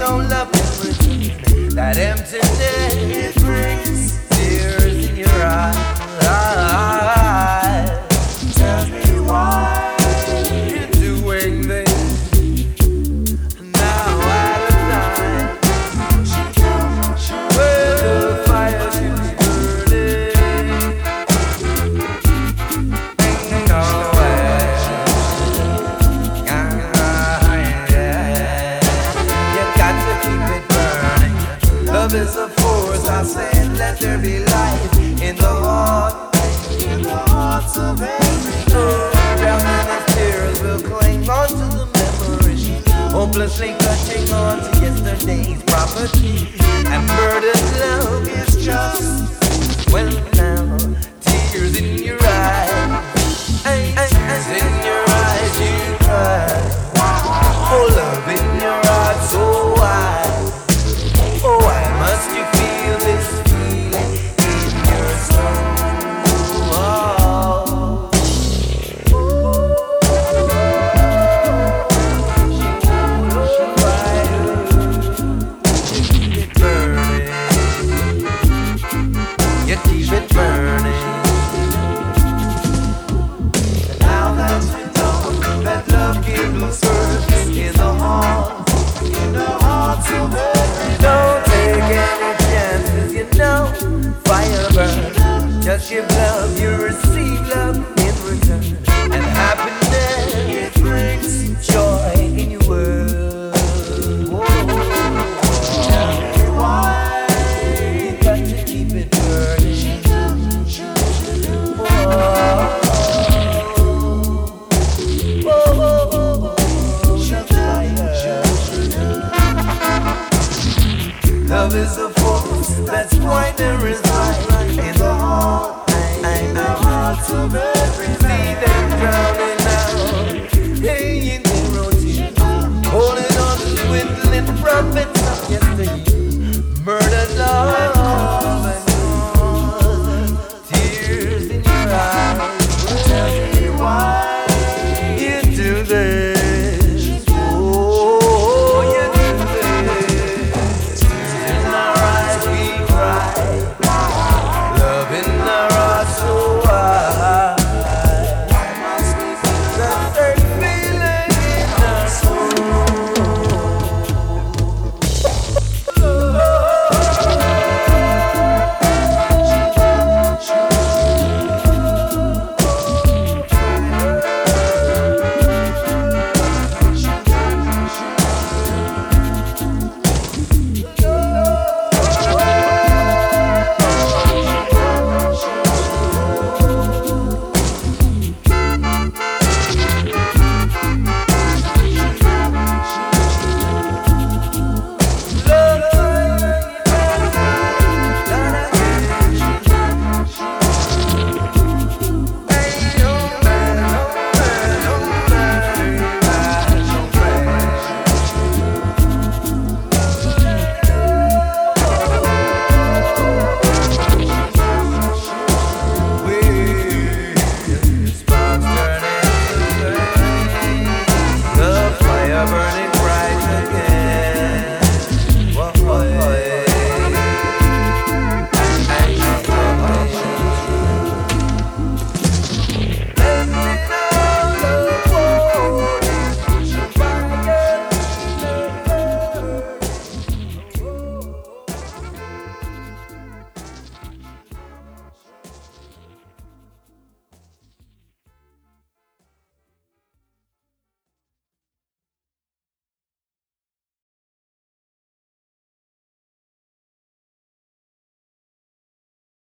no love in return. That emptiness, it brings tears in your eyes. Tell me why you're doing this now at a time where the fire keeps burning. Love is a force, I say, let there be life in the hearts of every girl. Drowning his tears will cling on to the memories, hopelessly clutching on to yesterday's property. And burdened love is just, well now, tears in your eyes. Tears in your eyes, you cry. Oh, love in your heart, so wide. Oh, why must you feel this feeling in your soul? Oh, you keep it burning. You keep it burning. And now that you know that love gives birth in the hearts of every don't take any chances, you know. Fire burn. Just give love, you receive love in return. And happiness, it brings joy in your world. Tell me why you got to keep it burning. Love is a force that's quite there is light in the hearts of every man. See them drowning now, hey, in their own tears, holding on to the dwindling profit.